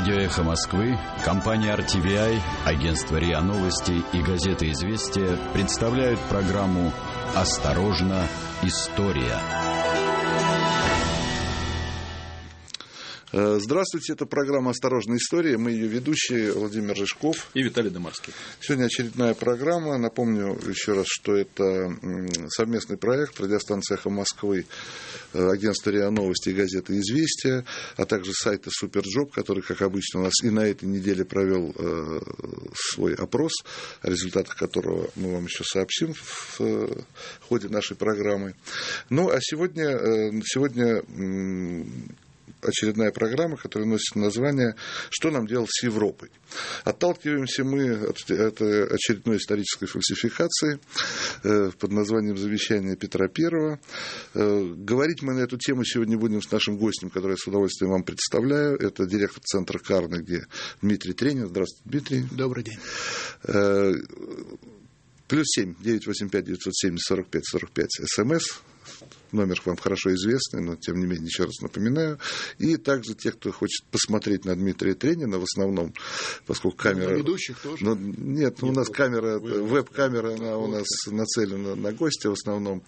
Радио «Эхо Москвы», компания RTVI, агентство РИА Новости и газета «Известия» представляют программу «Осторожно, история». Здравствуйте, это программа «Осторожная история». Мы ее ведущие Владимир Рыжков и Виталий Домарский. Сегодня очередная программа. Напомню еще раз, что это совместный проект радиостанции «Эхо Москвы», агентства РИА Новости и газеты «Известия», а также сайта «Суперджоп», который, как обычно, у нас и на этой неделе провел свой опрос, о результатах которого мы вам еще сообщим в ходе нашей программы. Ну, а сегодня очередная программа, которая носит название «Что нам делать с Европой?». Отталкиваемся мы от очередной исторической фальсификации под названием «Завещание Петра I». Говорить мы на эту тему сегодня будем с нашим гостем, который я с удовольствием вам представляю. Это директор центра Карнеги Дмитрий Тренин. Здравствуйте, Дмитрий. Добрый день. +7 985 970 45 45 СМС. Номер вам хорошо известный, но тем не менее еще раз напоминаю. И также те, кто хочет посмотреть на Дмитрия Тренина, в основном, поскольку камера... На ведущих тоже? Нет, у нас камера, веб-камера, она у нас нацелена на гостя в основном.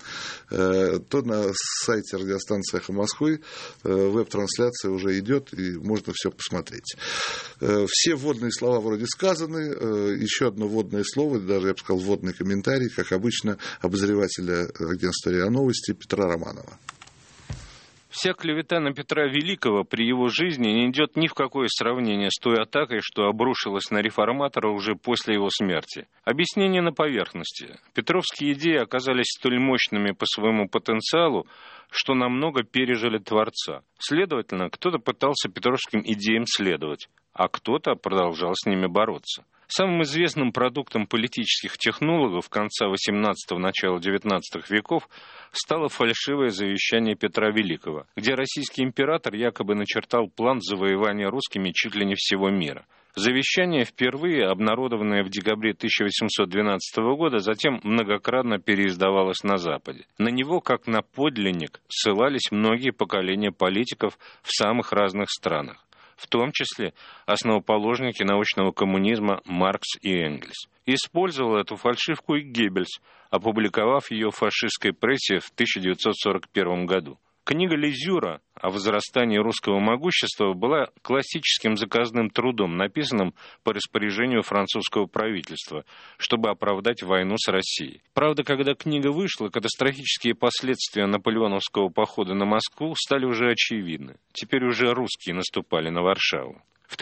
То на сайте радиостанции «Эхо Москвы» веб-трансляция уже идет, и можно все посмотреть. Все вводные слова вроде сказаны. Еще одно вводное слово, даже я бы сказал вводный комментарий, как обычно, обозревателя агентства РИА Новости Петра Романова. Вся клевета на Петра Великого при его жизни не идет ни в какое сравнение с той атакой, что обрушилась на реформатора уже после его смерти. Объяснение на поверхности. Петровские идеи оказались столь мощными по своему потенциалу, что намного пережили Творца. Следовательно, кто-то пытался петровским идеям следовать, а кто-то продолжал с ними бороться. Самым известным продуктом политических технологов конца XVIII – начала XIX веков стало фальшивое завещание Петра Великого, где российский император якобы начертал план завоевания русскими чуть ли не всего мира. Завещание, впервые обнародованное в декабре 1812 года, затем многократно переиздавалось на Западе. На него, как на подлинник, ссылались многие поколения политиков в самых разных странах, в том числе основоположники научного коммунизма Маркс и Энгельс. Использовал эту фальшивку и Геббельс, опубликовав ее в фашистской прессе в 1941 году. Книга Лизюра о возрастании русского могущества была классическим заказным трудом, написанным по распоряжению французского правительства, чтобы оправдать войну с Россией. Правда, когда книга вышла, катастрофические последствия наполеоновского похода на Москву стали уже очевидны. Теперь уже русские наступали на Варшаву. В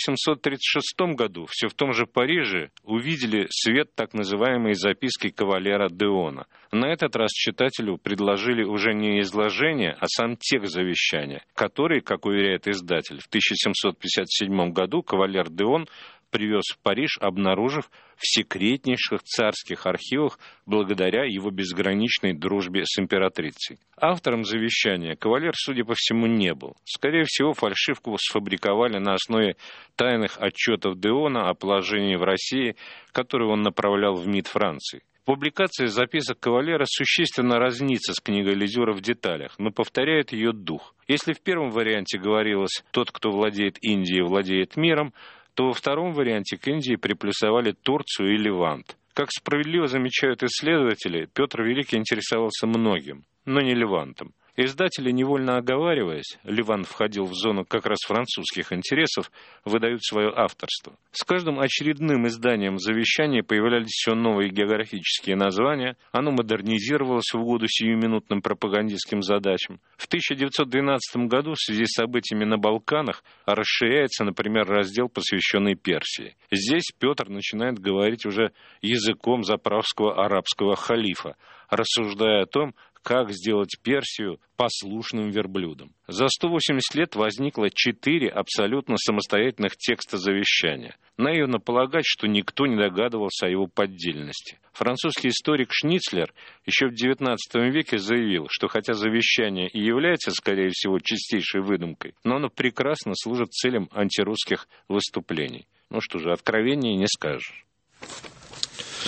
1836 году все в том же Париже увидели свет так называемой записки кавалера Деона. На этот раз читателю предложили уже не изложение, а сам текст завещания, который, как уверяет издатель, в 1757 году кавалер Деон привез в Париж, обнаружив в секретнейших царских архивах благодаря его безграничной дружбе с императрицей. Автором завещания кавалер, судя по всему, не был. Скорее всего, фальшивку сфабриковали на основе тайных отчетов Деона о положении в России, которые он направлял в МИД Франции. Публикация записок кавалера существенно разнится с книгой Лизюра в деталях, но повторяет ее дух. Если в первом варианте говорилось «тот, кто владеет Индией, владеет миром», то во втором варианте к Индии приплюсовали Турцию и Левант. Как справедливо замечают исследователи, Петр Великий интересовался многим, но не Левантом. Издатели, невольно оговариваясь, Левант входил в зону как раз французских интересов, выдают свое авторство. С каждым очередным изданием завещания появлялись все новые географические названия, оно модернизировалось в угоду сиюминутным пропагандистским задачам. В 1912 году в связи с событиями на Балканах расширяется, например, раздел, посвященный Персии. Здесь Петр начинает говорить уже языком заправского арабского халифа, рассуждая о том, как сделать Персию послушным верблюдом. За 180 лет возникло 4 абсолютно самостоятельных текста завещания. Наивно полагать, что никто не догадывался о его поддельности. Французский историк Шницлер еще в XIX веке заявил, что хотя завещание и является, скорее всего, чистейшей выдумкой, но оно прекрасно служит целям антирусских выступлений. Ну что же, откровеннее не скажешь.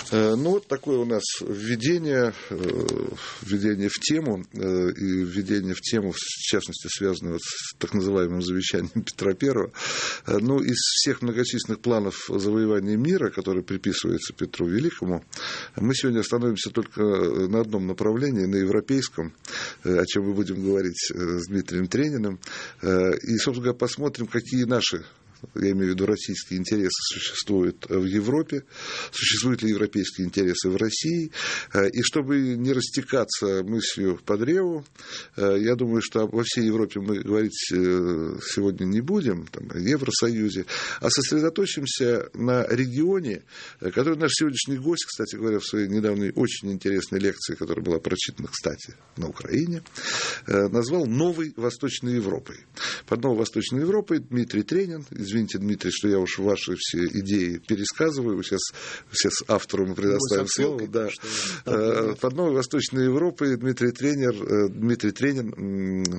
Ну, вот такое у нас введение в тему, и введение в тему, в частности, связанное с так называемым завещанием Петра I. Ну, из всех многочисленных планов завоевания мира, которые приписываются Петру Великому, мы сегодня остановимся только на одном направлении, на европейском, о чем мы будем говорить с Дмитрием Трениным, и, собственно говоря, посмотрим, какие наши, я имею в виду российские интересы, существуют в Европе, существуют ли европейские интересы в России. И чтобы не растекаться мыслью по древу, я думаю, что во всей Европе мы говорить сегодня не будем, там, о Евросоюзе, а сосредоточимся на регионе, который наш сегодняшний гость, кстати говоря, в своей недавней очень интересной лекции, которая была прочитана, кстати, на Украине, назвал «Новой Восточной Европой». Под «Новой Восточной Европой» Дмитрий Тренин. Извините, Дмитрий, что я уж ваши все идеи пересказываю. Сейчас автору мы предоставим слово. Да. Под «Новой Восточной Европой» Дмитрий Тренин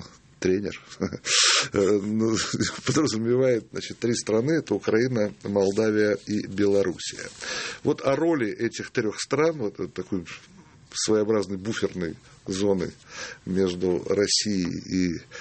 подразумевает, значит, 3 страны. Это Украина, Молдавия и Белоруссия. Вот о роли этих 3 стран, вот такой своеобразной буферной зоны между Россией и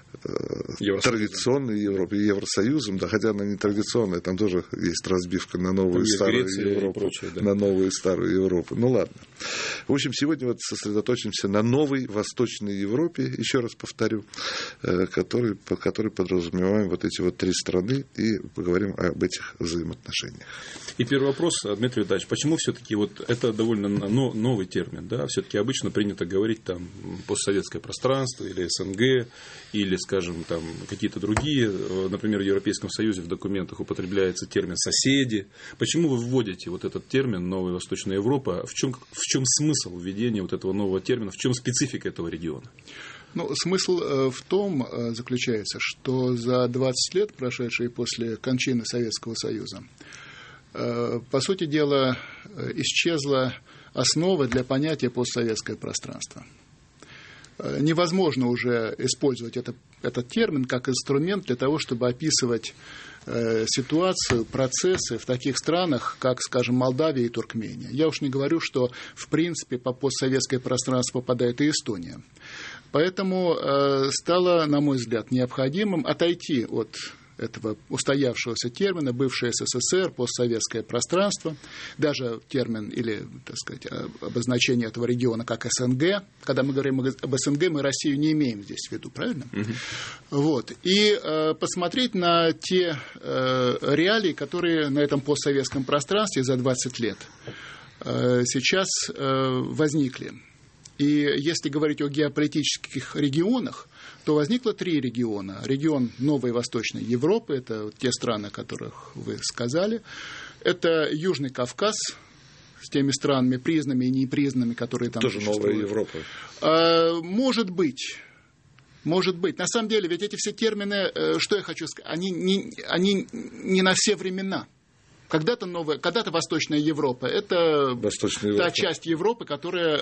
традиционной Европой и Евросоюзом, да, хотя она не традиционная, там тоже есть разбивка на новую и старую Европу, прочее, да. На новую и старую Европу. Ну ладно. В общем, сегодня вот сосредоточимся на новой Восточной Европе, еще раз повторю, который подразумеваем вот эти вот 3 страны, и поговорим об этих взаимоотношениях. И первый вопрос, Дмитрий Витальевич, почему все-таки вот это довольно новый термин, да? Все-таки обычно принято говорить там постсоветское пространство или СНГ, или, скажем, там какие-то другие, например, в Европейском Союзе в документах употребляется термин «соседи». Почему вы вводите вот этот термин «Новая Восточная Европа»? В чем смысл введения вот этого нового термина? В чем специфика этого региона? Ну, смысл в том заключается, что за 20 лет, прошедшие после кончины Советского Союза, по сути дела, исчезла основа для понятия постсоветское пространство. Невозможно уже использовать этот термин как инструмент для того, чтобы описывать ситуацию, процессы в таких странах, как, скажем, Молдавия и Туркмения. Я уж не говорю, что, в принципе, по постсоветское пространство попадает и Эстония. Поэтому стало, на мой взгляд, необходимым отойти от этого устоявшегося термина, бывшее СССР, постсоветское пространство, даже термин или, так сказать, обозначение этого региона как СНГ. Когда мы говорим об СНГ, мы Россию не имеем здесь в виду, правильно? Вот. И посмотреть на те реалии, которые на этом постсоветском пространстве за 20 лет сейчас возникли. И если говорить о геополитических регионах, то возникло 3 региона. Регион Новой Восточной Европы, это те страны, о которых вы сказали. Это Южный Кавказ с теми странами, признанными и непризнанными, которые там тоже существуют. Новая Европа. Может быть. На самом деле, ведь эти все термины, что я хочу сказать, они не на все времена. Когда-то Восточная Европа – это та часть Европы, где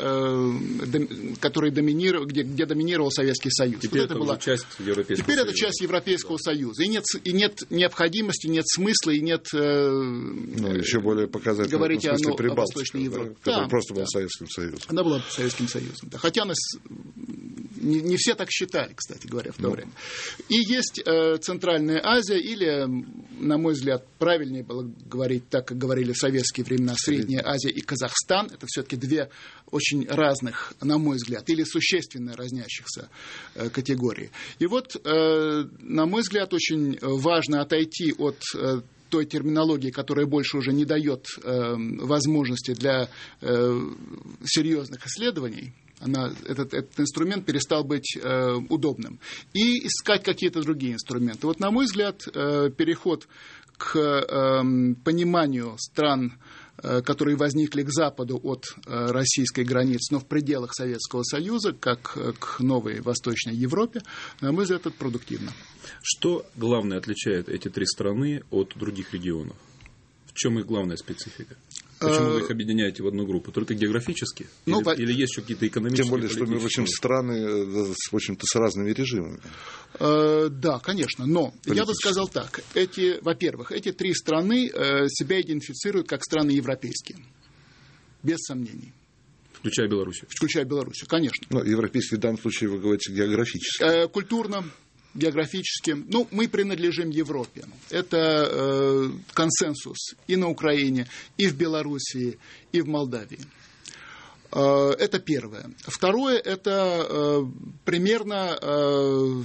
доминировал Советский Союз. Теперь вот это была часть Европейского Союза. Теперь это часть Европейского Союза. И нет необходимости, нет смысла, и нет еще более показательно говорить в смысле о Восточной Европе. Которая просто была Советским Союзом. Она была Советским Союзом. Да. Хотя нас не все так считали, кстати говоря, в то время. И есть Центральная Азия, или, на мой взгляд, правильнее было говорить так, как говорили в советские времена, Средняя Азия и Казахстан. Это все-таки 2 очень разных, на мой взгляд, или существенно разнящихся категории. И вот, на мой взгляд, очень важно отойти от той терминологии, которая больше уже не дает возможности для серьезных исследований. Этот инструмент перестал быть удобным. И искать какие-то другие инструменты. Вот, на мой взгляд, переход к пониманию стран, которые возникли к западу от российской границы, но в пределах Советского Союза, как к новой Восточной Европе, на мой взгляд, это продуктивно. Что главное отличает эти 3 страны от других регионов? В чем их главная специфика? Почему вы их объединяете в одну группу? Только географически? Или есть еще какие-то экономические? Тем более, что мы, в общем, страны, в общем-то, с разными режимами. Да, конечно. Но я бы сказал так. Во-первых, эти 3 страны себя идентифицируют как страны европейские. без сомнений. Включая Белоруссию. Включая Белоруссию, конечно. Ну, европейский в данном случае, вы говорите, географически. Культурно, географически. Ну, мы принадлежим Европе. Это консенсус и на Украине, и в Белоруссии, и в Молдавии. Это первое. Второе, это примерно,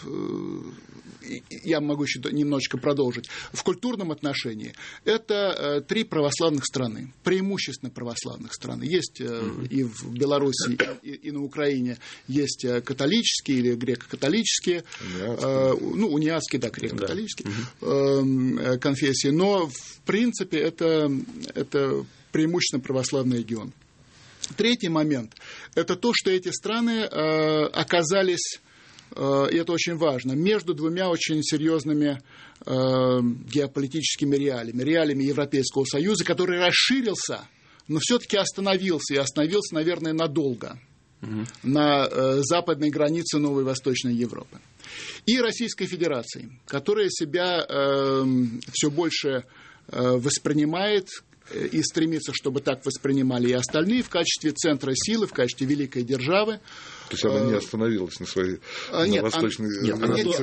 я могу еще немножечко продолжить, в культурном отношении это 3 православных страны, преимущественно православных страны. Есть и в Беларуси, и на Украине есть католические или греко-католические, униатские, да, греко-католические конфессии, но в принципе это преимущественно православный регион. Третий момент – это то, что эти страны оказались, и это очень важно, между 2 очень серьезными геополитическими реалиями Европейского Союза, который расширился, но все-таки остановился, и остановился, наверное, надолго на западной границе Новой Восточной Европы. И Российской Федерации, которая себя все больше воспринимает и стремится, чтобы так воспринимали и остальные, в качестве центра силы, в качестве великой державы. То есть она не остановилась на своей восточной...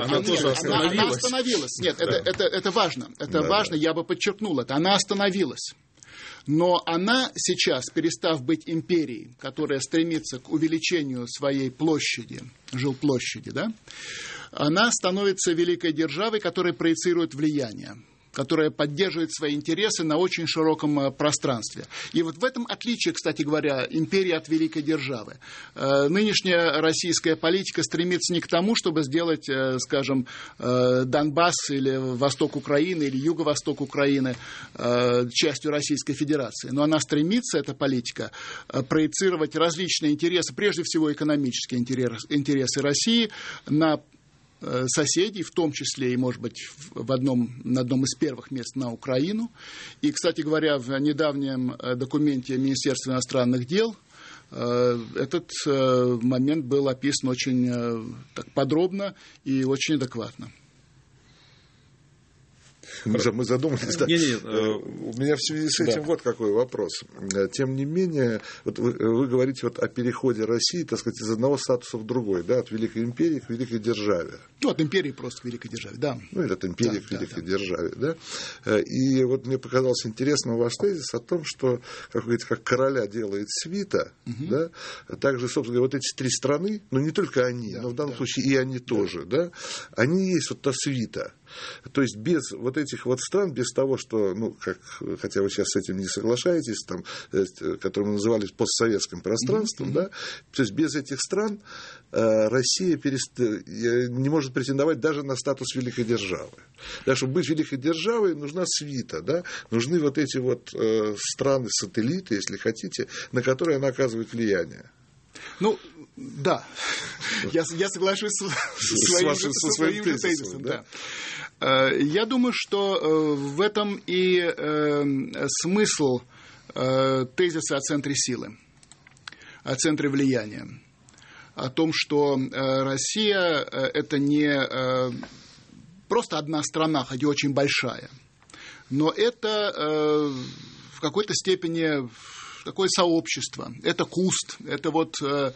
Она остановилась. Нет, это важно. Это важно, я бы подчеркнул это. Она остановилась. Но она сейчас, перестав быть империей, которая стремится к увеличению своей площади, жилплощади, да, она становится великой державой, которая проецирует влияние, которая поддерживает свои интересы на очень широком пространстве. И вот в этом отличие, кстати говоря, империи от великой державы. Нынешняя российская политика стремится не к тому, чтобы сделать, скажем, Донбасс или восток Украины или юго-восток Украины частью Российской Федерации. Но она стремится, эта политика, проецировать различные интересы, прежде всего экономические интересы России на соседей, в том числе и, может быть, на одном из первых мест на Украину. И, кстати говоря, в недавнем документе Министерства иностранных дел этот момент был описан очень так подробно и очень адекватно. Мы задумались. Да. У меня в связи с этим вот какой вопрос. Тем не менее, вот вы говорите вот о переходе России, так сказать, из одного статуса в другой, да, от Великой империи к Великой державе. Ну, от империи просто к Великой державе, да. Ну, или от империи к Великой державе, да. И вот мне показалось интересным ваш тезис о том, что, как вы говорите, как короля делает свита, да, также, собственно говоря, вот эти 3 страны, но не только они, но в данном случае и они тоже, да, они есть вот та свита. То есть без вот этих вот стран, без того, что, ну, как, хотя вы сейчас с этим не соглашаетесь, там, которые мы называли постсоветским пространством, да, то есть без этих стран Россия не может претендовать даже на статус великой державы. Да, чтобы быть великой державой, нужна свита, да, нужны вот эти вот страны-сателлиты, если хотите, на которые она оказывает влияние. Ну, да, я соглашусь со своим тезисом. Да. Я думаю, что в этом и смысл тезиса о центре силы, о центре влияния, о том, что Россия – это не просто одна страна, хотя очень большая, но это в какой-то степени такое сообщество, это куст, это вот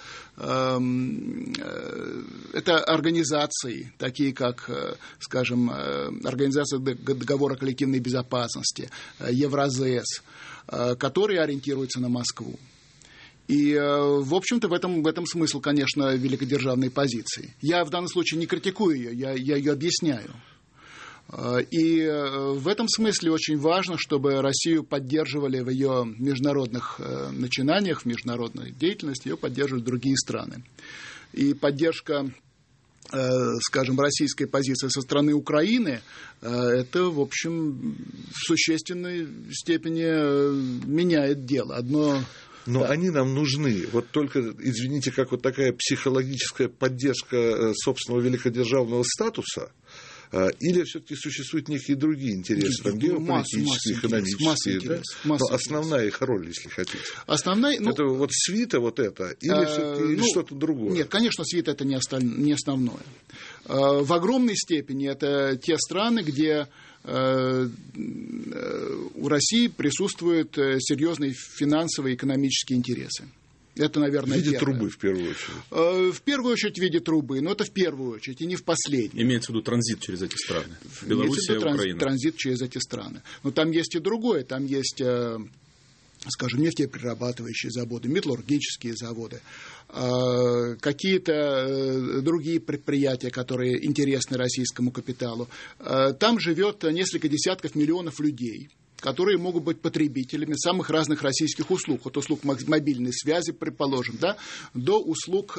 это организации, такие как, скажем, Организация договора коллективной безопасности, Евразес, которые ориентируются на Москву. И, в общем-то, в этом смысл, конечно, великодержавной позиции. Я в данном случае не критикую ее, я ее объясняю. И в этом смысле очень важно, чтобы Россию поддерживали в ее международных начинаниях, в международной деятельности, ее поддерживают другие страны. И поддержка, скажем, российской позиции со стороны Украины, это, в общем, в существенной степени меняет дело. Но они нам нужны. Вот только, извините, как вот такая психологическая поддержка собственного великодержавного статуса, или все-таки существуют некие другие интересы, там, геополитические, экономические, да? Но основная их роль, если хотите. Это вот свита, вот это, или что-то другое? Нет, конечно, свита это не основное. В огромной степени это те страны, где у России присутствуют серьезные финансовые и экономические интересы. Это, наверное, в виде первое. Трубы, в первую очередь. В первую очередь в виде трубы, но это в первую очередь, и не в последнюю. Имеется в виду транзит через эти страны. Белоруссия, Украина. Транзит через эти страны. Но там есть и другое. Там есть, скажем, нефтеперерабатывающие заводы, металлургические заводы, какие-то другие предприятия, которые интересны российскому капиталу. Там живет несколько десятков миллионов людей, которые могут быть потребителями самых разных российских услуг. От услуг мобильной связи, предположим, да, до услуг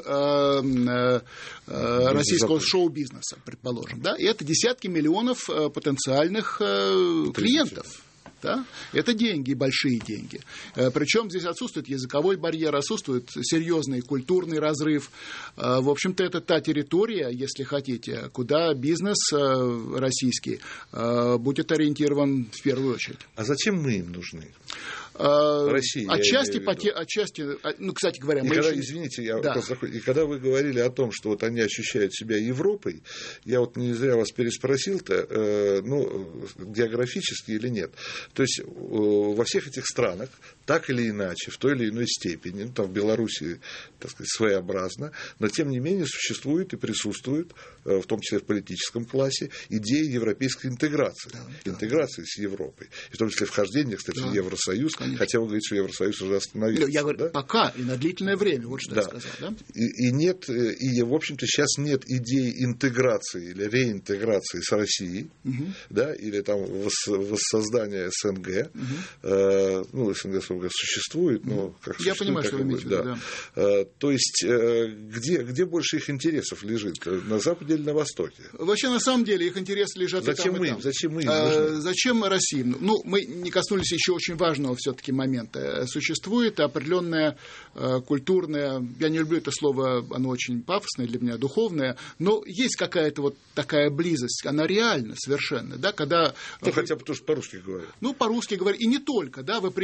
российского шоу-бизнеса, предположим. Да, и это десятки миллионов потенциальных клиентов. Да? Это деньги, большие деньги. Причем здесь отсутствует языковой барьер, отсутствует серьезный культурный разрыв. В общем-то, это та территория, если хотите, куда бизнес российский будет ориентирован в первую очередь. А зачем мы им нужны? России, отчасти, ну, кстати говоря, извините, и когда вы говорили о том, что вот они ощущают себя Европой, я вот не зря вас переспросил-то, географически или нет. То есть во всех этих странах, так или иначе, в той или иной степени, там в Беларуси, так сказать, своеобразно, но тем не менее существует и присутствует, в том числе в политическом классе, идея европейской интеграции, интеграции с Европой, и в том числе вхождения, кстати, в Евросоюз. Хотя вы говорите, что Евросоюз уже остановился. Я говорю, пока и на длительное время, вот что я сказал. Да? И нет, и, в общем-то, сейчас нет идеи интеграции или реинтеграции с Россией, да, или там воссоздания СНГ. СНГ существует, но как я понимаю, что вы имеете в виду, да. То есть, где больше их интересов лежит? На Западе или на Востоке? Вообще, на самом деле, их интересы лежат и там, и там. Зачем мы им нужны? Зачем России? Ну, мы не коснулись еще очень важного все-таки момента. Существует определенная культурная, я не люблю это слово, оно очень пафосное для меня, духовное, но есть какая-то вот такая близость, она реальна совершенно, да, когда... хотя бы потому что по-русски говорят. По-русски говорят, и не только, да, вы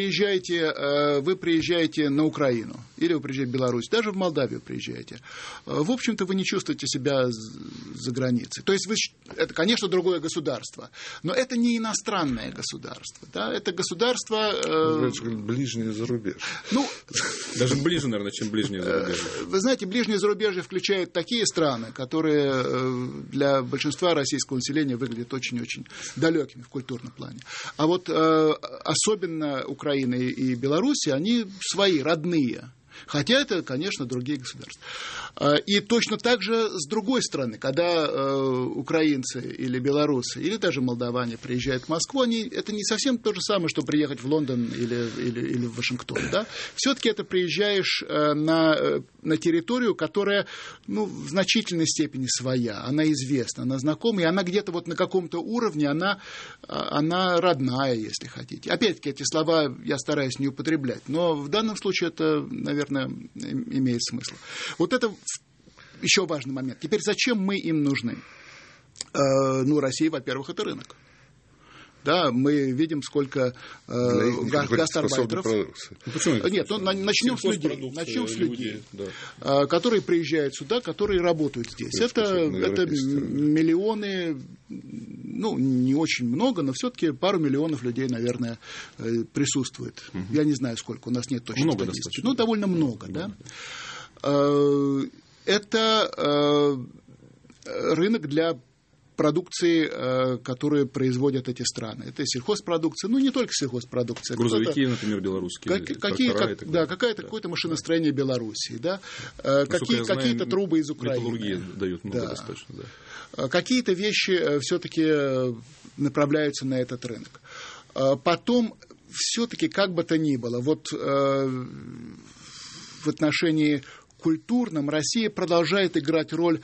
приезжаете на Украину, или вы приезжаете в Беларусь, даже в Молдавию приезжаете. В общем-то, вы не чувствуете себя за границей. То есть, это, конечно, другое государство, но это не иностранное государство, да, это государство... ближнее зарубежье. Даже ближе, наверное, чем ближнее зарубежье. Вы знаете, ближнее зарубежье включает такие страны, которые для большинства российского населения выглядят очень-очень далекими в культурном плане. А вот особенно Украина и Беларусь, они свои, родные. Хотя это, конечно, другие государства. И точно так же с другой стороны, когда украинцы или белорусы, или даже молдаване приезжают в Москву, это не совсем то же самое, что приехать в Лондон или в Вашингтон. Да? Все-таки это приезжаешь на территорию, которая в значительной степени своя, она известна, она знакома, и она где-то вот на каком-то уровне, она родная, если хотите. Опять-таки, эти слова я стараюсь не употреблять, но в данном случае это, наверное, имеет смысл. Вот это еще важный момент. Теперь, зачем мы им нужны? Россия, во-первых, это рынок. Да, мы видим, сколько гастарбайтеров. Нет, начнем с людей, да, которые приезжают сюда, которые работают здесь. Это миллионы, не очень много, но все-таки пару миллионов людей, наверное, присутствует. Я не знаю, сколько, у нас нет точной статистики. Довольно много, да. Это рынок для продукции, которую производят эти страны. Это сельхозпродукция, не только сельхозпродукция. Грузовики, например, белорусские. Какое-то машиностроение Белоруссии, да? Какие-то трубы из Украины. Металлургия дает много достаточно, да. Какие-то вещи все-таки направляются на этот рынок. Потом, все-таки, как бы то ни было, вот в отношении культурном Россия продолжает играть роль,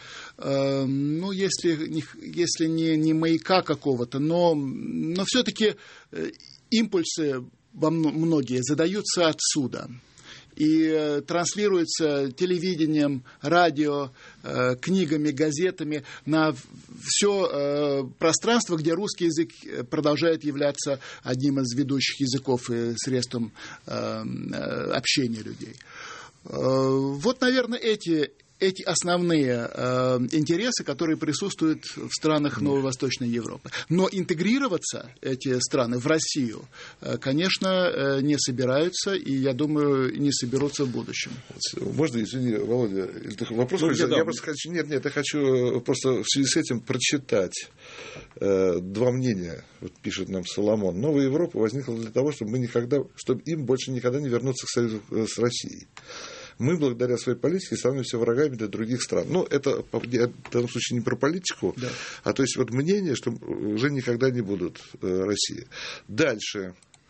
если не маяка какого-то, но все-таки импульсы многие задаются отсюда. И транслируются телевидением, радио, книгами, газетами на все пространство, где русский язык продолжает являться одним из ведущих языков и средством общения людей. Вот, наверное, эти эти основные интересы, которые присутствуют в странах Новой Восточной Европы. Но интегрироваться эти страны в Россию, конечно, не собираются, и, я думаю, не соберутся в будущем. Можно, извини, Володя, вопрос? Я хочу просто в связи с этим прочитать два мнения. Вот пишет нам Соломон. Новая Европа возникла для того, чтобы им больше никогда не вернуться к союзу с Россией. Мы, благодаря своей политике, становимся врагами для других стран. Ну, это в данном случае не про политику, да. А то есть вот мнение, что уже никогда не будут России. Дальше.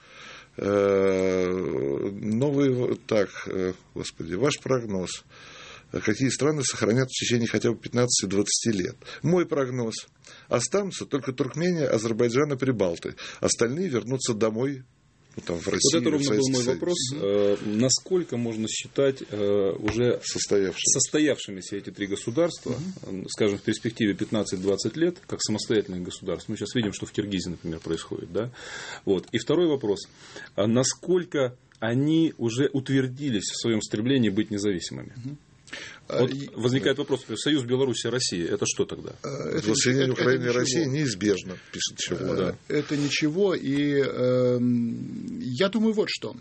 Ваш прогноз. Какие страны сохранят в течение хотя бы 15-20 лет? Мой прогноз. Останутся только Туркмения, Азербайджан и Прибалты. Остальные вернутся домой. Там, в России, вот это ровно был мой вопрос. Насколько можно считать уже состоявшимися эти три государства, скажем, в перспективе 15-20 лет, как самостоятельных государств? Мы сейчас видим, что в Киргизии, например, происходит. Да? Вот. И второй вопрос. Насколько они уже утвердились в своем стремлении быть независимыми? Вот возникает вопрос, союз Беларуси и России, это что тогда? Воссоединение Украины и России неизбежно, пишет Чего. Да. Это ничего, и я думаю вот что.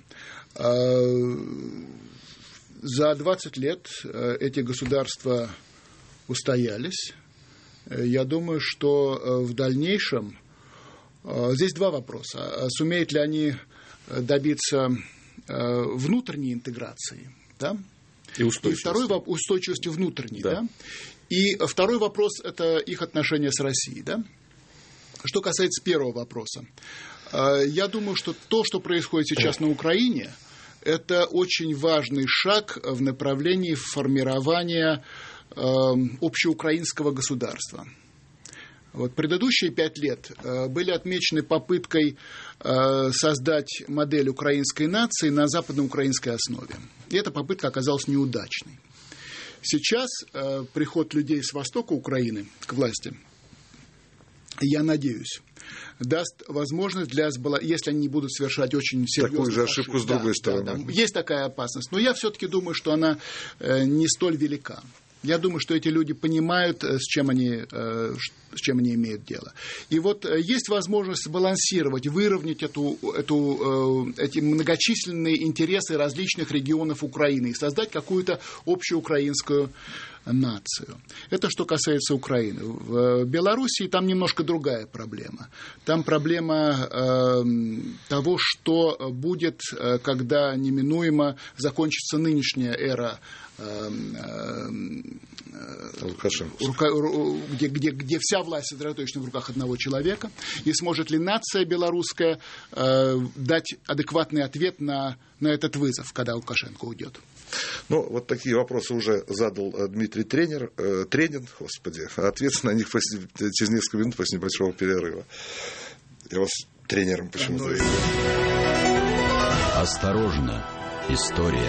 За 20 лет эти государства устоялись. Я думаю, что в дальнейшем... Здесь два вопроса. Сумеют ли они добиться внутренней интеграции, да? И второй вопрос, устойчивости внутренней. Да. Да? И второй вопрос – это их отношения с Россией. Да? Что касается первого вопроса. Я думаю, что то, что происходит сейчас на Украине, это очень важный шаг в направлении формирования общеукраинского государства. Вот предыдущие 5 лет были отмечены попыткой создать модель украинской нации на западноукраинской основе. И эта попытка оказалась неудачной. Сейчас приход людей с востока Украины к власти, я надеюсь, даст возможность если они не будут совершать очень серьезную такую же ошибку с другой стороны. Да, есть такая опасность. Но я все-таки думаю, что она не столь велика. Я думаю, что эти люди понимают, с чем они имеют дело. И вот есть возможность сбалансировать, выровнять эти многочисленные интересы различных регионов Украины и создать какую-то общеукраинскую нацию. Это что касается Украины. В Белоруссии там немножко другая проблема. Там проблема того, что будет, когда неминуемо закончится нынешняя эра где вся власть сосредоточена в руках одного человека, и сможет ли нация белорусская дать адекватный ответ на этот вызов, когда Лукашенко уйдет. Ну, вот такие вопросы уже задал Дмитрий Тренин, ответ на них через несколько минут после небольшого перерыва. Я вас тренером почему-то... Осторожно, история.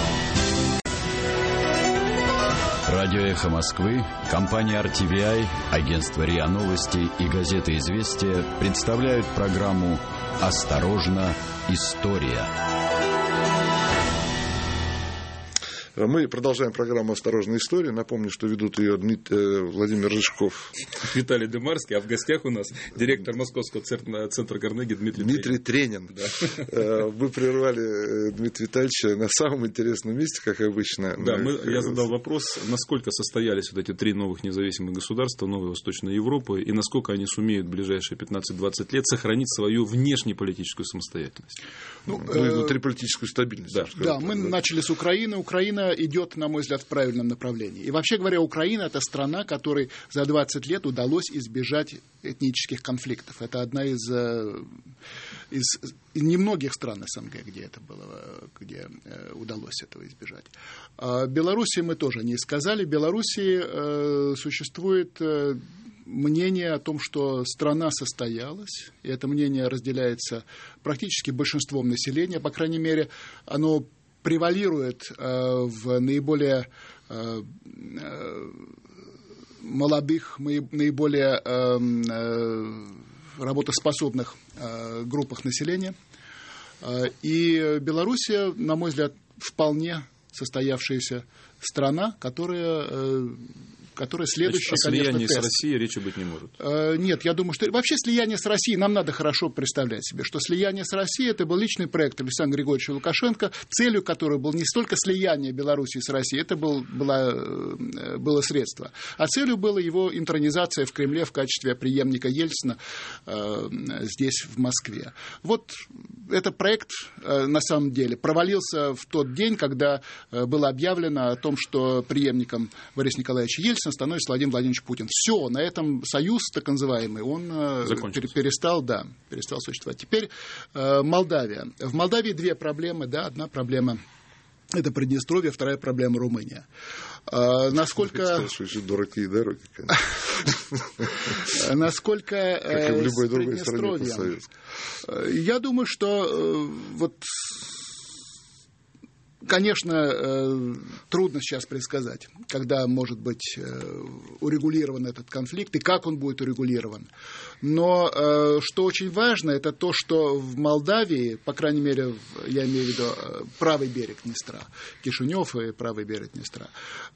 Радио «Эхо Москвы», компания RTVI, агентство РИА Новости и газета «Известия» представляют программу «Осторожно, история». Мы продолжаем программу «Осторожная история». Напомню, что ведут ее Владимир Рыжков, Виталий Демарский, а в гостях у нас директор Московского центра Карнеги Дмитрий Тренин. Да. Вы прервали Дмитрия Витальевича на самом интересном месте, как обычно. Да, я задал вопрос, насколько состоялись вот эти три новых независимых государства Новой Восточной Европы, и насколько они сумеют в ближайшие 15-20 лет сохранить свою внешнеполитическую самостоятельность. Внутриполитическую стабильность. Да, мы начали с Украины. Украина идет, на мой взгляд, в правильном направлении. И вообще говоря, Украина – это страна, которой за 20 лет удалось избежать этнических конфликтов. Это одна из немногих стран СНГ, где удалось этого избежать. Белоруссии мы тоже не сказали. В Белоруссии существует мнение о том, что страна состоялась, и это мнение разделяется практически большинством населения, по крайней мере, оно превалирует в наиболее молодых, наиболее работоспособных группах населения. И Белоруссия, на мой взгляд, вполне состоявшаяся страна, которая следующая, значит, о слиянии с Россией речи быть не может. Нет, я думаю, что вообще слияние с Россией нам надо хорошо представлять себе, что слияние с Россией — это был личный проект Александра Григорьевича Лукашенко, целью которого было не столько слияние Белоруссии с Россией, это было средство, а целью была его интронизация в Кремле в качестве преемника Ельцина здесь, в Москве. Вот этот проект, на самом деле, провалился в тот день, когда было объявлено о том, что преемником Бориса Николаевича Ельцина становится Владимир Владимирович Путин. Все, на этом союз, так называемый, он перестал существовать. Теперь Молдавия. В Молдавии две проблемы. Да, одна проблема — это Приднестровье, вторая проблема — Румыния. Насколько... дураки и дороги, конечно. Насколько как и в любой другой стране постсоветской. Я думаю, что конечно, трудно сейчас предсказать, когда может быть урегулирован этот конфликт и как он будет урегулирован. Но что очень важно, это то, что в Молдавии, по крайней мере, я имею в виду правый берег Днестра, Кишинев и правый берег Днестра,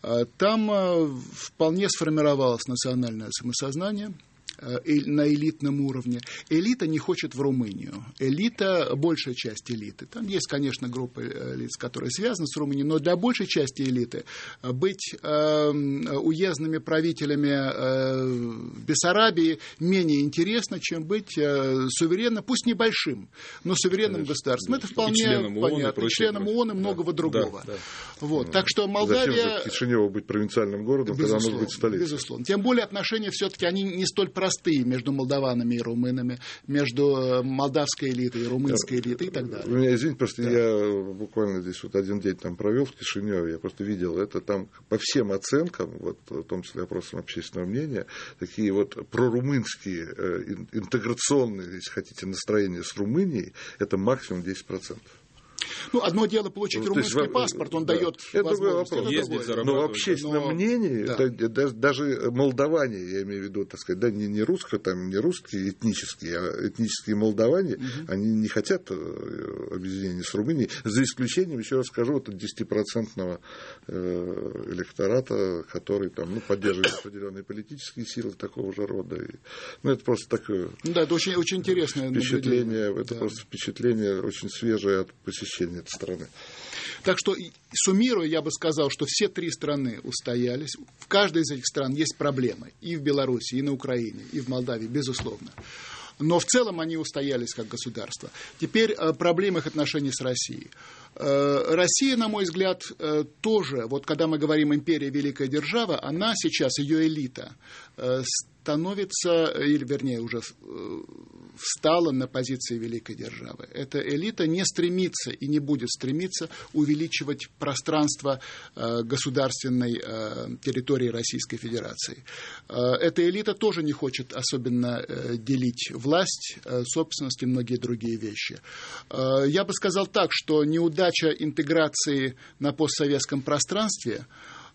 там вполне сформировалось национальное самосознание на элитном уровне. Элита не хочет в Румынию. Элита, большая часть элиты. Там есть, конечно, группы лиц, которые связаны с Румынией, но для большей части элиты быть уездными правителями Бессарабии менее интересно, чем быть суверенным, пусть небольшим, но суверенным государством. Это вполне понятно. Членом ООН и многого другого. Да, да. Вот. Так что Молдавия... Зачем же Кишиневу быть провинциальным городом, когда может быть столицей? Безусловно. Тем более отношения все-таки они не столь простые между молдаванами и румынами, между молдавской элитой и румынской элитой и так далее. Вы меня извините, просто я буквально здесь вот один день там провел в Кишиневе, я просто видел это там по всем оценкам, вот, в том числе опросам общественного мнения, такие вот прорумынские интеграционные, если хотите, настроения с Румынией, это максимум 10%. Ну, одно дело получить румынский паспорт, он дает возможность. Но в общественном мнении, даже молдаване, я имею в виду, так сказать, да, не русские этнические, а этнические молдаване, они не хотят объединения с Румынией, за исключением, еще раз скажу, вот 10% электората, который там, поддерживает определенные политические силы такого же рода. Это просто такое... Да, это очень, очень интересное впечатление. Это просто впечатление очень свежее от посещения этой страны. Так что, суммируя, я бы сказал, что все три страны устоялись. В каждой из этих стран есть проблемы. И в Беларуси, и на Украине, и в Молдавии, безусловно. Но в целом они устоялись как государство. Теперь проблема их отношений с Россией. Россия, на мой взгляд, тоже, вот когда мы говорим «империя, великая держава», она сейчас, ее элита, становится, или вернее уже встала на позиции великой державы. Эта элита не стремится и не будет стремиться увеличивать пространство государственной территории Российской Федерации. Эта элита тоже не хочет особенно делить власть, собственность и многие другие вещи. Я бы сказал так, что неудача интеграции на постсоветском пространстве,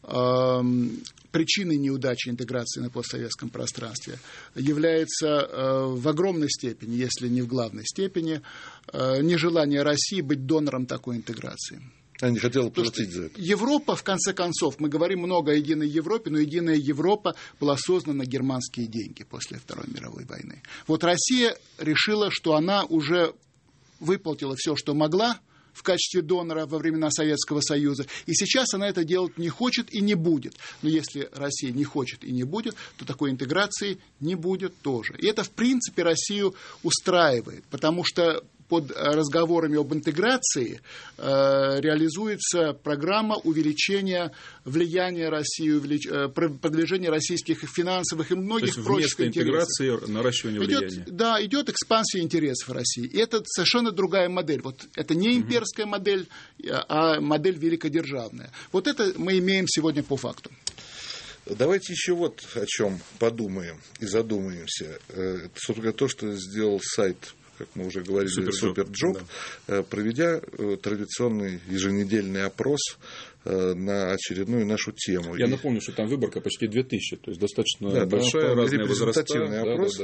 причиной неудачи интеграции на постсоветском пространстве является в огромной степени, если не в главной степени, нежелание России быть донором такой интеграции. Она не хотела платить за это. Европа, в конце концов, мы говорим много о единой Европе, но единая Европа была создана на германские деньги после Второй мировой войны. Вот Россия решила, что она уже выплатила все, что могла, в качестве донора во времена Советского Союза. И сейчас она это делать не хочет и не будет. Но если Россия не хочет и не будет, то такой интеграции не будет тоже. И это, в принципе, Россию устраивает, потому что под разговорами об интеграции реализуется программа увеличения влияния России, продвижения российских финансовых и многих прочих интересов. Вместо интеграции наращивания влияния. Да, идет экспансия интересов России. И это совершенно другая модель. Вот это не имперская модель, а модель великодержавная. Вот это мы имеем сегодня по факту. Давайте еще вот о чем подумаем и задумаемся. Это, собственно, то, что сделал сайт, как мы уже говорили, Суперджоп, да, проведя традиционный еженедельный опрос на очередную нашу тему. Я напомню, что там выборка почти 2000, то есть достаточно большая, разные возраста, опрос.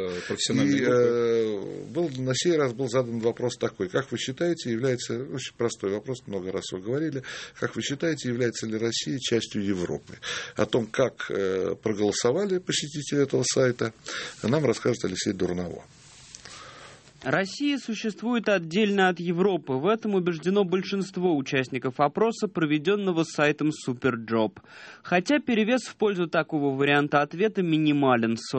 На сей раз был задан вопрос такой: как вы считаете, является, очень простой вопрос, много раз вы говорили, как вы считаете, является ли Россия частью Европы? О том, как проголосовали посетители этого сайта, нам расскажет Алексей Дурново. Россия существует отдельно от Европы. В этом убеждено большинство участников опроса, проведенного сайтом Superjob. Хотя перевес в пользу такого варианта ответа минимален –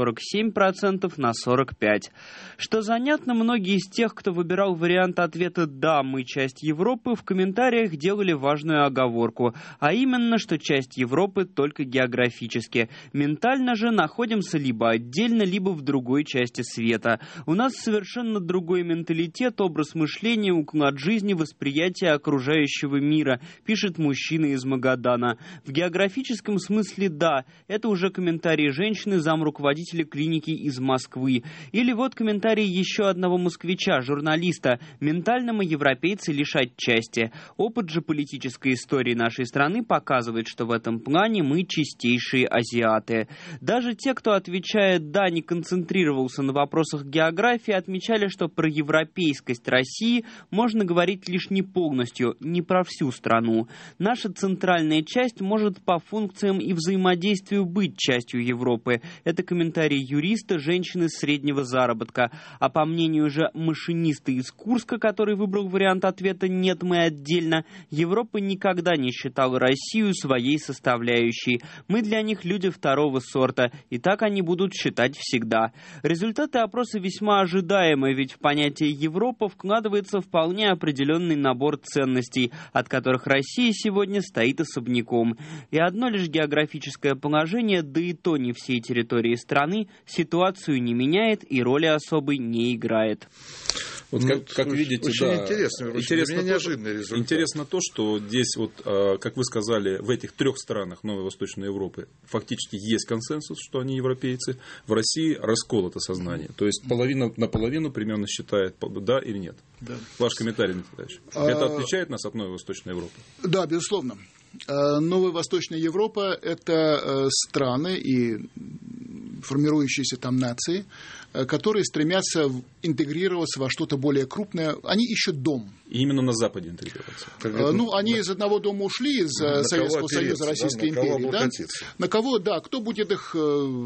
47% на 45%. Что занятно, многие из тех, кто выбирал вариант ответа «Да, мы часть Европы», в комментариях делали важную оговорку, а именно, что часть Европы только географически. Ментально же находимся либо отдельно, либо в другой части света. У нас совершенно другой менталитет, образ мышления, уклад жизни, восприятие окружающего мира, пишет мужчина из Магадана. В географическом смысле да, это уже комментарий женщины, замруководителя клиники из Москвы. Или вот комментарий еще одного москвича, журналиста. Ментально мы европейцы лишь отчасти. Опыт же политической истории нашей страны показывает, что в этом плане мы чистейшие азиаты. Даже те, кто отвечает «да», не концентрировался на вопросах географии, отмечали, что про европейскость России можно говорить лишь не полностью, не про всю страну. Наша центральная часть может по функциям и взаимодействию быть частью Европы. Это комментарий юриста, женщины среднего заработка. А по мнению же машиниста из Курска, который выбрал вариант ответа «нет, мы отдельно», Европа никогда не считала Россию своей составляющей. Мы для них люди второго сорта, и так они будут считать всегда. Результаты опроса весьма ожидаемы, ведь в понятие Европа вкладывается вполне определенный набор ценностей, от которых Россия сегодня стоит особняком. И одно лишь географическое положение, да и то не всей территории страны, ситуацию не меняет и роли особой не играет. Вот как видите, очень да, интересно, неожиданный результат. Интересно то, что здесь, вот, как вы сказали, в этих 3 странах Новой Восточной Европы фактически есть консенсус, что они европейцы. В России расколото сознание. То есть половина на половину примерно считает да или нет. Да. Ваш комментарий, Николай Ильич. Это отличает нас от Новой Восточной Европы? Да, безусловно. Новая Восточная Европа – это страны и формирующиеся там нации, которые стремятся интегрироваться во что-то более крупное. Они ищут дом. И именно на Западе интегрироваться. Они из одного дома ушли, из Советского Союза, Российской империи. Да? На кого, да, кто будет их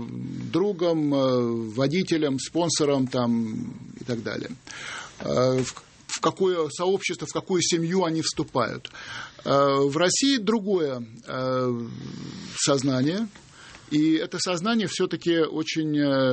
другом, водителем, спонсором там, и так далее. В какое сообщество, в какую семью они вступают. В России другое сознание, и это сознание все-таки очень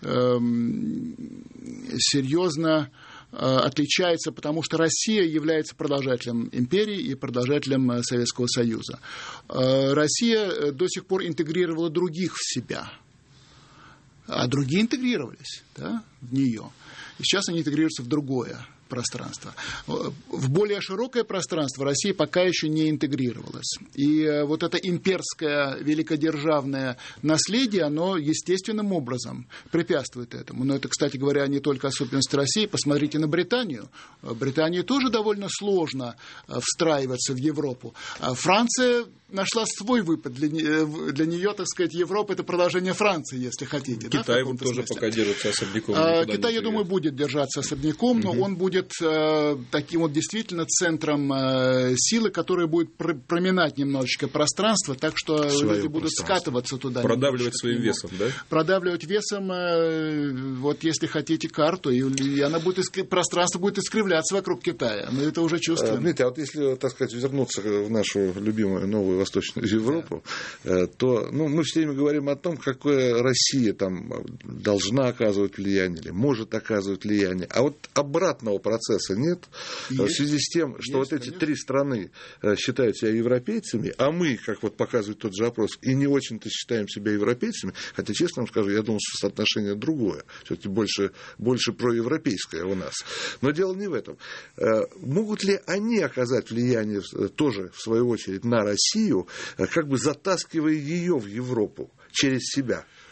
серьезно отличается, потому что Россия является продолжателем империи и продолжателем Советского Союза. Россия до сих пор интегрировала других в себя, а другие интегрировались, да, в нее. И сейчас они интегрируются в другое пространство. В более широкое пространство Россия пока еще не интегрировалась. И вот это имперское великодержавное наследие, оно естественным образом препятствует этому. Но это, кстати говоря, не только особенность России. Посмотрите на Британию. Британии тоже довольно сложно встраиваться в Европу. Франция нашла свой выпад. Для нее, так сказать, Европа – это продолжение Франции, если хотите. Китай вот тоже пока держится особняком. Китай, я думаю, будет держаться особняком, но он будет таким вот действительно центром силы, которая будет проминать немножечко пространство, так что люди будут скатываться туда. Продавливать своим весом, да? Продавливать весом, вот если хотите, карту, и она будет, пространство будет искривляться вокруг Китая. Мы это уже чувствуем. Знаете, а вот если, так сказать, вернуться в нашу любимую Новую Восточную Европу, то мы все время говорим о том, какое Россия там должна оказывать влияние или может оказывать влияние. А вот обратного процесса нет. В связи с тем, что вот эти 3 страны считают себя европейцами, а мы, как вот показывает тот же опрос, и не очень-то считаем себя европейцами, хотя, честно вам скажу, я думаю, что соотношение другое, все-таки больше проевропейское у нас. Но дело не в этом. Могут ли они оказать влияние тоже, в свою очередь, на Россию, как бы затаскивая ее в Европу через себя?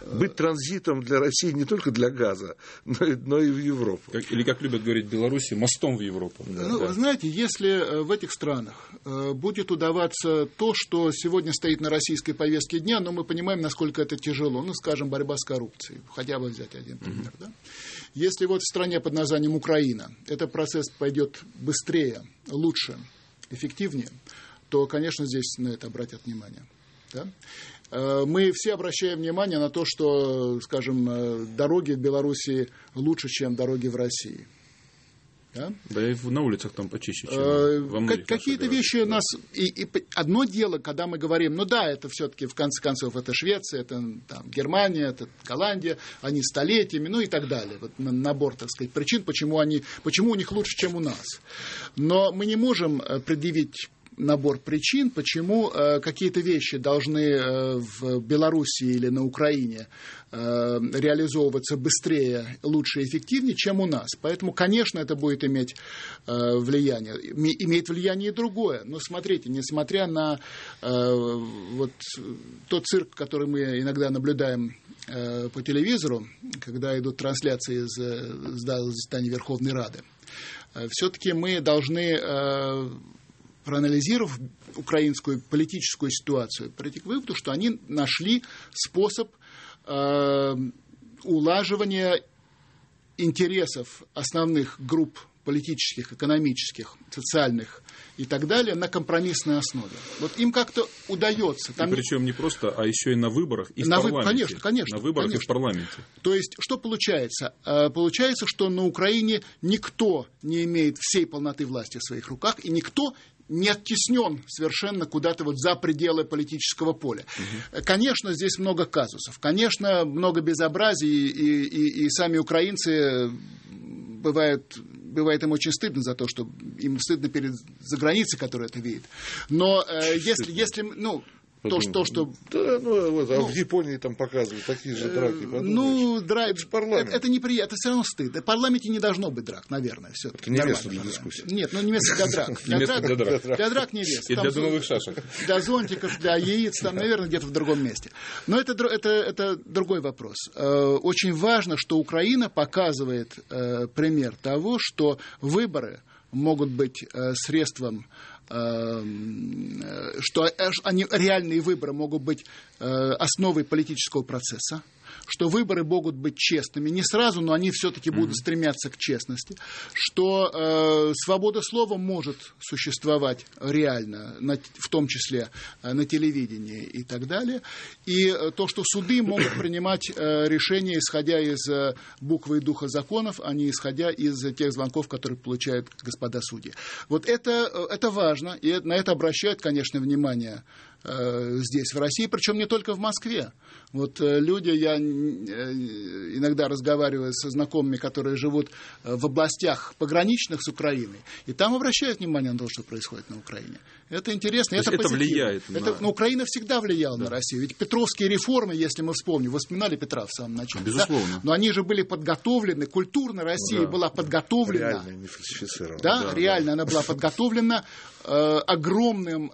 быть транзитом для России не только для газа, но и в Европу. Или, как любят говорить в Беларуси, мостом в Европу. Вы знаете, если в этих странах будет удаваться то, что сегодня стоит на российской повестке дня, но мы понимаем, насколько это тяжело, скажем, борьба с коррупцией, хотя бы взять один пример, да? Если вот в стране под названием Украина этот процесс пойдет быстрее, лучше, эффективнее, то, конечно, здесь на это обратят внимание. Да? Мы все обращаем внимание на то, что, скажем, дороги в Беларуси лучше, чем дороги в России. Да? Да и на улицах там почище, чем во многих. Какие-то вещи нас... И одно дело, когда мы говорим, это все-таки, в конце концов, это Швеция, это там, Германия, это Голландия, они столетиями, и так далее. Вот набор, так сказать, причин, почему у них лучше, чем у нас. Но мы не можем предъявить набор причин, почему какие-то вещи должны в Беларуси или на Украине реализовываться быстрее, лучше и эффективнее, чем у нас. Поэтому, конечно, это будет иметь влияние. Имеет влияние и другое. Но смотрите, несмотря на тот цирк, который мы иногда наблюдаем по телевизору, когда идут трансляции из заседания Верховной Рады, все-таки мы должны, проанализировав украинскую политическую ситуацию, прийти к выводу, что они нашли способ улаживания интересов основных групп политических, экономических, социальных и так далее на компромиссной основе. Вот им как-то удается. И причем не просто, а еще и на выборах и в парламенте. Конечно. На выборах и в парламенте. То есть, что получается? Получается, что на Украине никто не имеет всей полноты власти в своих руках, и никто не оттеснен совершенно куда-то за пределы политического поля. Конечно, здесь много казусов. Конечно, много безобразий, и сами украинцы бывает им очень стыдно за то, что им стыдно перед заграницей, которая это видит. Но если Да, в Японии там показывают такие же драки. Это же парламент. Это неприятно, это все равно стыд. В парламенте не должно быть драк, наверное. Это не место для дискуссий. Нет, не место для драк. Для драк не место. И для дымовых шашек. Для зонтиков, для яиц, там, наверное, где-то в другом месте. Но это другой вопрос. Очень важно, что Украина показывает пример того, что выборы могут быть средством, что реальные выборы могут быть основой политического процесса, что выборы могут быть честными, не сразу, но они все-таки будут стремиться к честности, что свобода слова может существовать реально, в том числе на телевидении и так далее, и то, что суды могут принимать решения, исходя из буквы и духа законов, а не исходя из тех звонков, которые получают господа судьи. Вот это важно, и на это обращают, конечно, внимание здесь, в России, причем не только в Москве. Вот люди, я иногда разговариваю со знакомыми, которые живут в областях пограничных с Украиной, и там обращают внимание на то, что происходит на Украине. Это интересно, это влияет. Но Украина всегда влияла на Россию. Ведь петровские реформы, если мы вспомним, вы вспоминали Петра в самом начале. Безусловно. Да? Но они же были подготовлены, культурно Россия была подготовлена. Реально, не фальсифицирована. Да, реально она была подготовлена огромным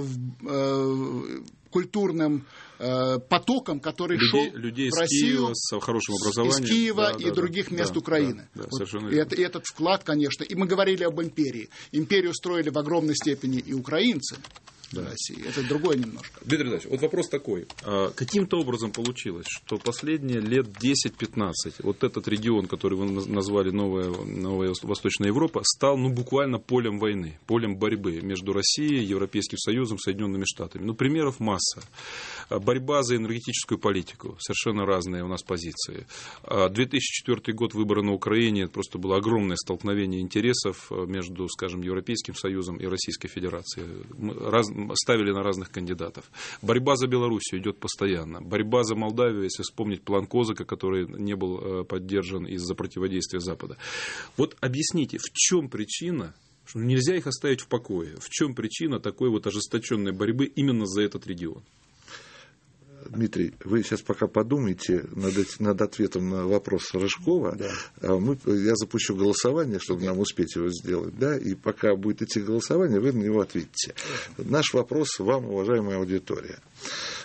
культурным потоком, который шел в Россию с хорошим образованием, из Киева и других мест Украины. И этот вклад, конечно. И мы говорили об империи. Империю строили в огромной степени и украинцы. России. Это другое немножко. Дмитрий Ильич, вот вопрос такой. Каким-то образом получилось, что последние лет 10-15 вот этот регион, который вы назвали Новая Восточная Европа, стал буквально полем войны, полем борьбы между Россией, Европейским Союзом, Соединенными Штатами. Примеров масса. Борьба за энергетическую политику. Совершенно разные у нас позиции. 2004 год, выборы на Украине, это просто было огромное столкновение интересов между, скажем, Европейским Союзом и Российской Федерацией. Ставили на разных кандидатов. Борьба за Белоруссию идет постоянно. Борьба за Молдавию, если вспомнить план Козака, который не был поддержан из-за противодействия Запада. Вот объясните, в чем причина, что нельзя их оставить в покое, в чем причина такой ожесточенной борьбы именно за этот регион? Дмитрий, вы сейчас пока подумайте над ответом на вопрос Рыжкова. Да. Я запущу голосование, чтобы нам успеть его сделать. Да? И пока будет идти голосование, вы на него ответите. Наш вопрос вам, уважаемая аудитория.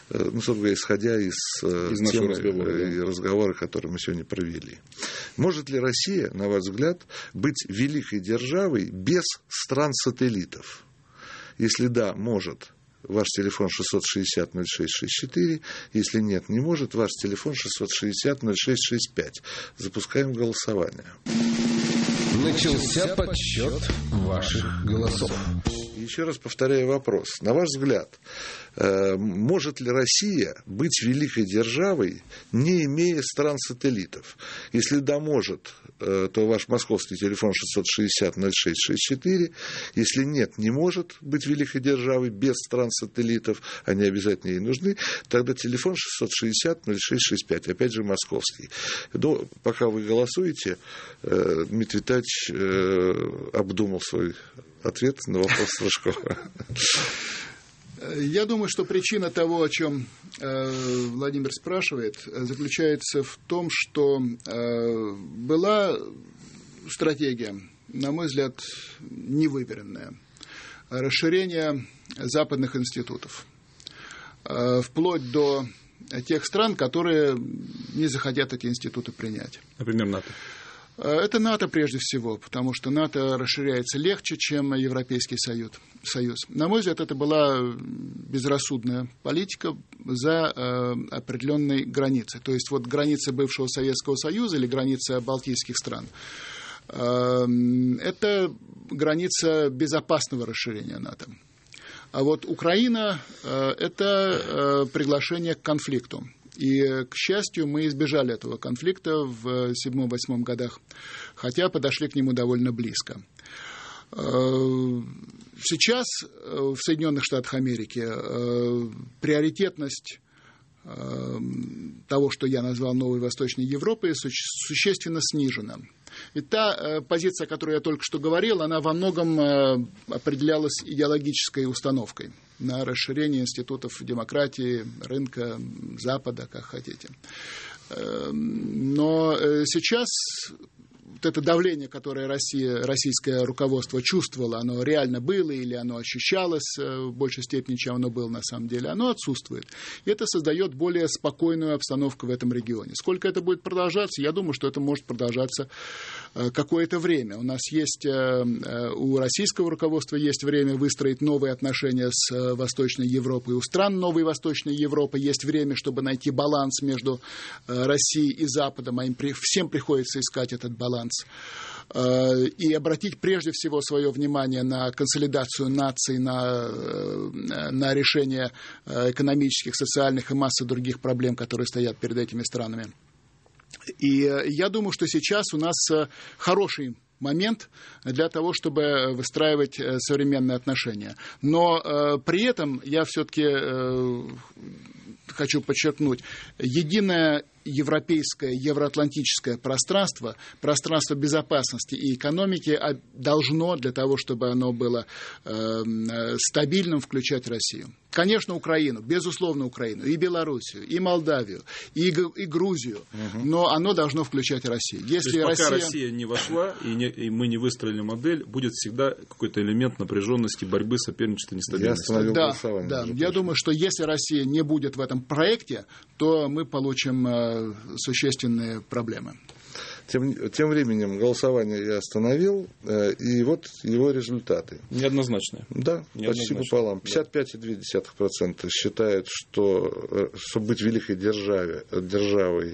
собственно говоря, исходя из темы и разговора, который мы сегодня провели. Может ли Россия, на ваш взгляд, быть великой державой без стран-сателлитов? Если да, может, ваш телефон 660-06-64. Если нет, не может, ваш телефон 660-06-65. Запускаем голосование. Начался подсчет ваших голосов. Еще раз повторяю вопрос. На ваш взгляд, может ли Россия быть великой державой, не имея стран-сателлитов? Если да, может, то ваш московский телефон 660-06-64. Если нет, не может быть великой державой без стран-сателлитов, они обязательно ей нужны, тогда телефон 660-06-65, опять же московский. Но пока вы голосуете, Дмитрий Витальевич обдумал свой ответ на вопрос Рыжкова. Я думаю, что причина того, о чем Владимир спрашивает, заключается в том, что была стратегия, на мой взгляд, невыверенная. Расширение западных институтов, вплоть до тех стран, которые не захотят эти институты принять. Например, НАТО. Это НАТО прежде всего, потому что НАТО расширяется легче, чем Европейский Союз. На мой взгляд, это была безрассудная политика за определенной границей. То есть вот граница бывшего Советского Союза или граница Балтийских стран. Это граница безопасного расширения НАТО. А вот Украина – это приглашение к конфликту. И, к счастью, мы избежали этого конфликта в 1907-1908 годах, хотя подошли к нему довольно близко. Сейчас в Соединенных Штатах Америки приоритетность того, что я назвал Новой Восточной Европой, существенно снижена. Ведь та позиция, о которой я только что говорил, она во многом определялась идеологической установкой на расширение институтов демократии, рынка, Запада, как хотите. Но сейчас вот это давление, которое российское руководство чувствовало, оно реально было или оно ощущалось в большей степени, чем оно было на самом деле, оно отсутствует. И это создает более спокойную обстановку в этом регионе. Сколько это будет продолжаться? Я думаю, что это может продолжаться какое-то время. У нас есть, у российского руководства есть время выстроить новые отношения с Восточной Европой. У стран Новой Восточной Европы есть время, чтобы найти баланс между Россией и Западом, а им всем приходится искать этот баланс. И обратить прежде всего свое внимание на консолидацию наций, на решение экономических, социальных и массы других проблем, которые стоят перед этими странами. И я думаю, что сейчас у нас хороший момент для того, чтобы выстраивать современные отношения. Но при этом я все-таки хочу подчеркнуть, единое европейское, евроатлантическое пространство, пространство безопасности и экономики должно для того, чтобы оно было стабильным, включать Россию. Конечно, Украину, безусловно, Украину, и Белоруссию, и Молдавию, и Грузию, но оно должно включать Россию. Если пока Россия не вошла, и мы не выстроили модель, будет всегда какой-то элемент напряженности, борьбы, соперничества, нестабильности. Да. Я думаю, что если Россия не будет в этом проекте, то мы получим существенные проблемы. Тем временем голосование я остановил, и вот его результаты. Неоднозначные. Да, почти пополам. 55,2% считают, что чтобы быть великой державой,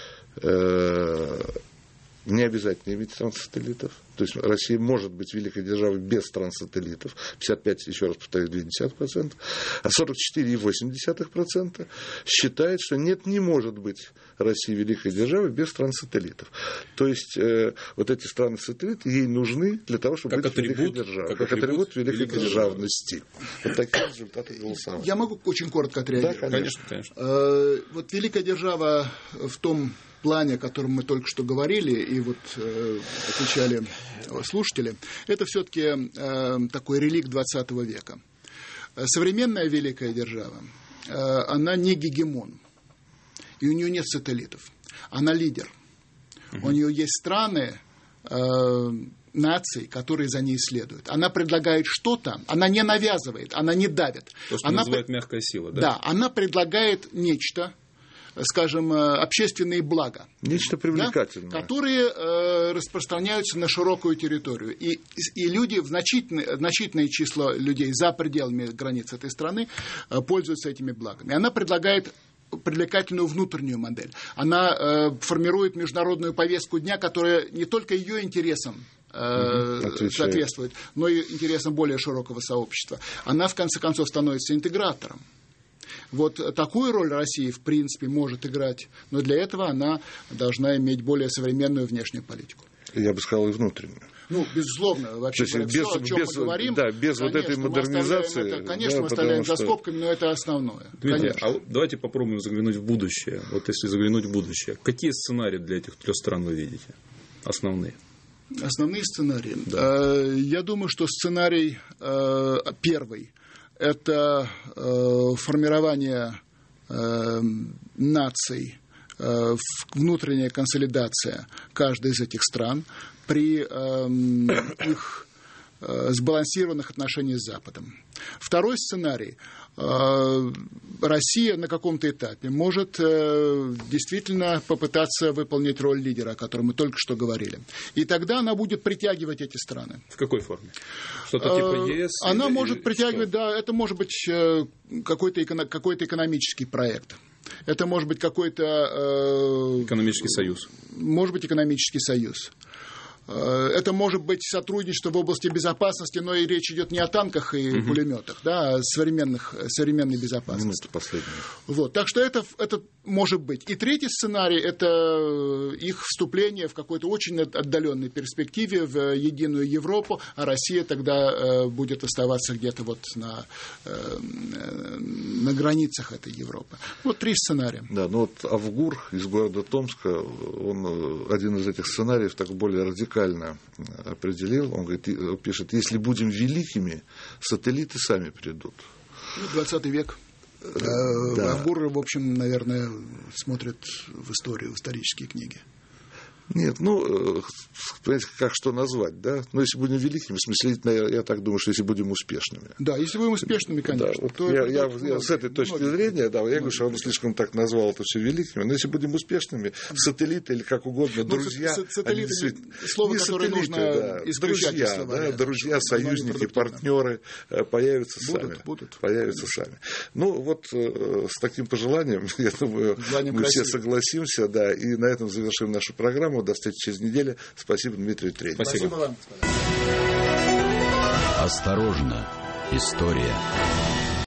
не обязательно иметь стран-сателлитов. То есть Россия может быть великой державой без стран-сателлитов. 55, еще раз повторю, 0,2%. А 44,8% считают, что нет, не может быть Россия великой державой без стран-сателлитов. То есть вот эти страны-сателлиты ей нужны для того, чтобы быть великой державой. Как атрибут великой державности. Вот такие результаты голосования. Я могу очень коротко отреагировать? Да, конечно. Вот великая держава в том плане, о котором мы только что говорили, и вот отвечали слушатели, это все-таки такой реликт 20 века. Современная великая держава, она не гегемон, и у нее нет сателлитов. Она лидер. У нее есть страны, наций, которые за ней следуют. Она предлагает что-то, она не навязывает, она не давит. То, что называют мягкая сила, да? Да, она предлагает нечто, скажем, общественные блага. Нечто привлекательное. Да, которые распространяются на широкую территорию. И люди, значительное число людей за пределами границ этой страны пользуются этими благами. Она предлагает привлекательную внутреннюю модель. Она формирует международную повестку дня, которая не только ее интересам соответствует, но и интересам более широкого сообщества. Она, в конце концов, становится интегратором. Вот такую роль Россия, в принципе, может играть, но для этого она должна иметь более современную внешнюю политику. Я бы сказал, и внутреннюю. Ну, безусловно, вообще говоря, все, о чем мы говорим, да, без вот этой модернизации. Конечно, мы оставляем за скобками, но это основное. Дмитрий, а давайте попробуем заглянуть в будущее. Вот если заглянуть в будущее, какие сценарии для этих 3 стран вы видите? Основные. Основные сценарии. Да. Я думаю, что сценарий первый – это формирование наций, внутренняя консолидация каждой из этих стран при их сбалансированных отношениях с Западом. Второй сценарий. Россия на каком-то этапе может действительно попытаться выполнить роль лидера, о котором мы только что говорили. И тогда она будет притягивать эти страны. В какой форме? Что-то типа ЕС? Она может притягивать, что? Да, это может быть какой-то экономический проект. Это может быть какой-то... экономический союз. Может быть, экономический союз. Это может быть сотрудничество в области безопасности, но и речь идет не о танках и пулеметах, да, а о современной безопасности. Вот, так что это может быть. И третий сценарий – это их вступление в какой-то очень отдаленной перспективе в единую Европу, а Россия тогда будет оставаться где-то вот на границах этой Европы. Вот 3 сценария. Да, ну вот Авгур из города Томска, он один из этих сценариев так более радикально определил. Он говорит, пишет, если будем великими, сателлиты сами придут. 20 век. Да. Авгур, в общем, наверное, смотрит в историю, в исторические книги. Нет, ну, понимаете, как что назвать, да? Но если будем великими, в смысле, я так думаю, что если будем успешными. Да, если будем успешными, конечно. Да, вот я с этой точки зрения, да, я говорю, что он слишком так назвал это все великими, но если будем успешными, сателлиты или как угодно, друзья... Сателлиты – слово, которое нужно исключать из словаря. Друзья, союзники, партнеры появятся сами. Появятся сами. Ну, вот с таким пожеланием, я думаю, мы все согласимся, да, и на этом завершим нашу программу. До встречи через неделю. Спасибо, Дмитрий Тренин. Спасибо вам. Осторожно, история.